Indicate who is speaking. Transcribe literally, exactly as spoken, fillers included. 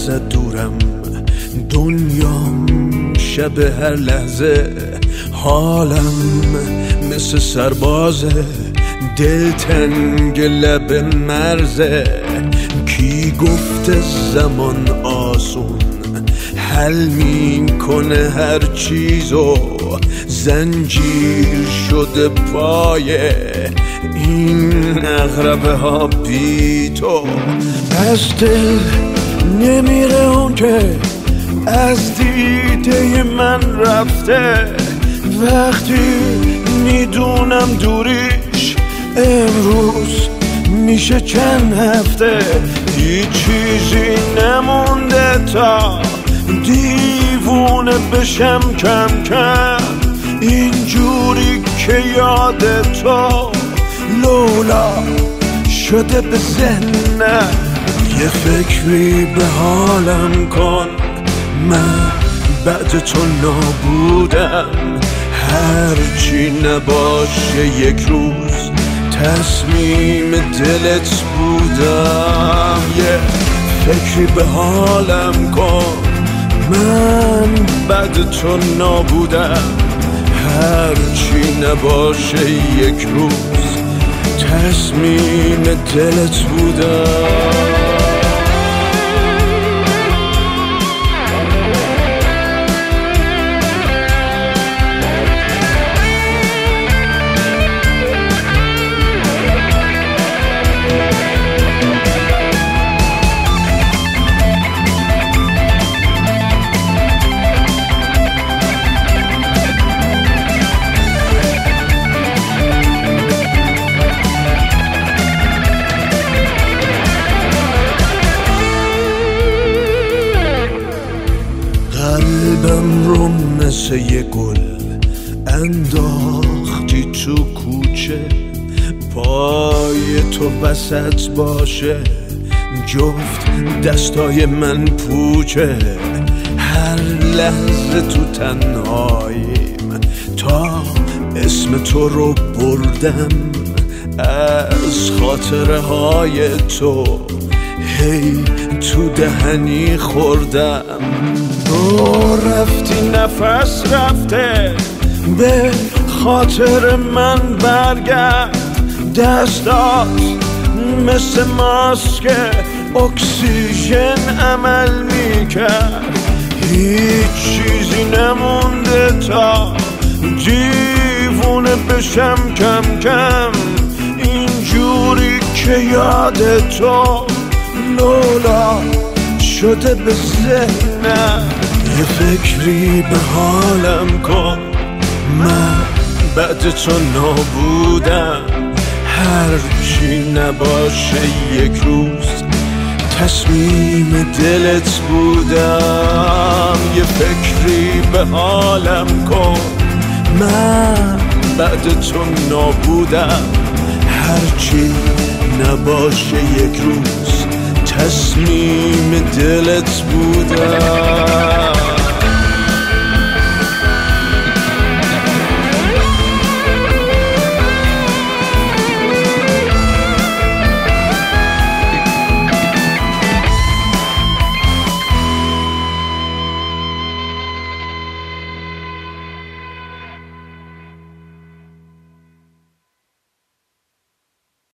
Speaker 1: ازت دورم، دنیام شب هر لحظه، حالم مثل سربازه، دلتنگ لب مرزه. کی گفته زمان آسون حل میکنه هر چیزو، زنجیر شده پای این اغربه ها بی تو. از دل نمیره اون که از دیده من رفته، وقتی میدونم دوریش امروز میشه چند هفته. هیچ چیزی نمونده تا دیوونه بشم کم کم، اینجوری که یاد تو لولا شده به ذهنم. یه فکری به حالم کن، من بعد تو نابودم، هرچی نباشه یک روز تصمیم دلت بودم. یه فکری به حالم کن، من بعد تو نابودم، هرچی نباشه یک روز تصمیم دلت بودم. قلبم رو مثل یه گل انداختی تو کوچه، پای تو وسط باشه جفت دستای من پوچه. هر لحظه تو تنهاییم تا اسم تو رو بردم، از خاطره های تو هی تو دهنی خوردم. تو رفتی نفس رفته، به خاطر من برگرد، دستات مثل ماسک اکسیژن عمل میکرد. هیچ چیزی نمونده تا دیوونه بشم کم کم، اینجوری که یاد تو لولا شده به ذهنم. یه فکری به حالم کن، من بعد تو نابودم، هرچی نباشه یک روز تصمیم دلت بودم. یه فکری به حالم کن، من بعد تو نابودم، هرچی نباشه یک روز تصمیم دلت بودم.